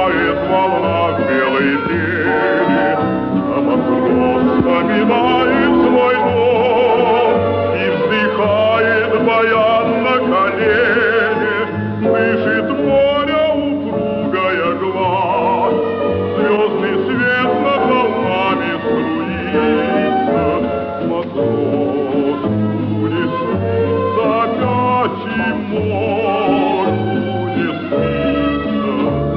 играет в волнах белой тени, а матрос вспоминает свой дом и вздыхает баян на колени, дышит море упругая гладь, звездный свет над волнами струится, матрос не спится опять и морю не спится.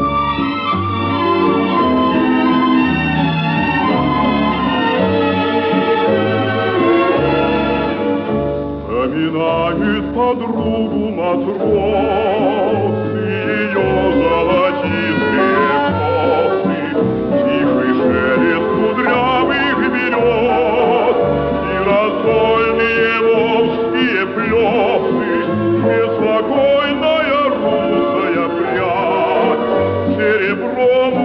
Вспоминает подругу матрос и ее золотистые косы, тихий шелест кудрявых берез и раздольные волжские плесы, беспокойная русая прядь серебром